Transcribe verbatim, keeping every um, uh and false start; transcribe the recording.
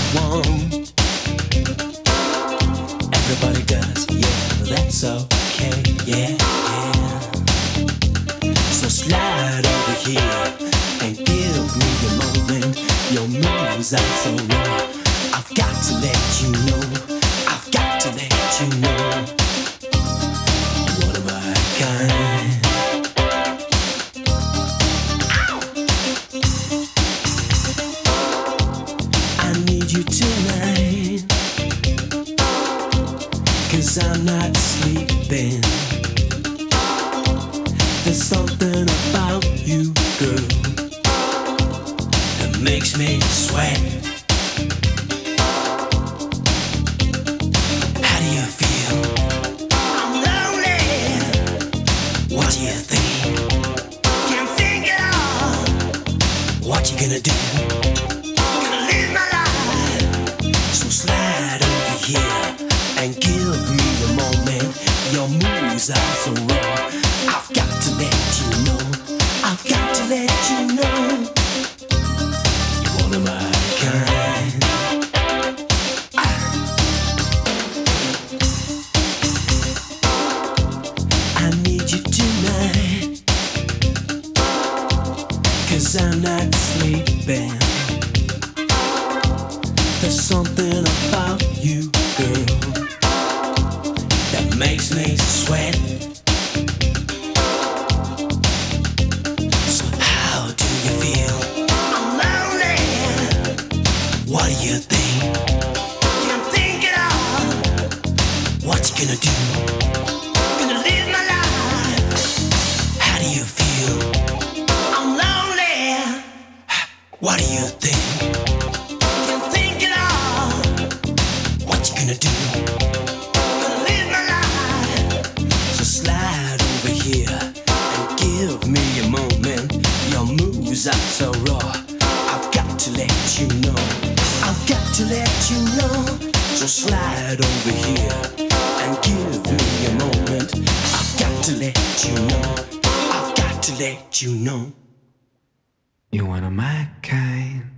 want. Everybody does, yeah, but that's okay, yeah, yeah. So slide over here and give me a moment. Your moves are so raw. I've got to let you know. I've got to let you know. What am I kind? I need you tonight, 'cause I'm not sleeping. There's something about you, girl, that makes me sweat. How do you feel? I'm lonely. What do you think? Can't think at all. What you gonna do? Gonna live my life. So slide over here and give me a moment. Your moves are so raw. I've got to let you know. I've got to let you know. One of my kind. I need you tonight, 'cause I'm not sleeping. There's something about you, girl, that makes me sweat. So how do you feel? I'm lonely. What do you think? Can't think at all. What you gonna do? Gonna live my life. How do you feel? I'm lonely. What do you think? Can't think at all. What you gonna do? Gonna live my life. So slide over here and give me a moment. Your moves are so raw. I've got to let you know. I've got to let you know. So slide over here and give me a moment. I've got to let you know. I've got to let you know. You one of my kind.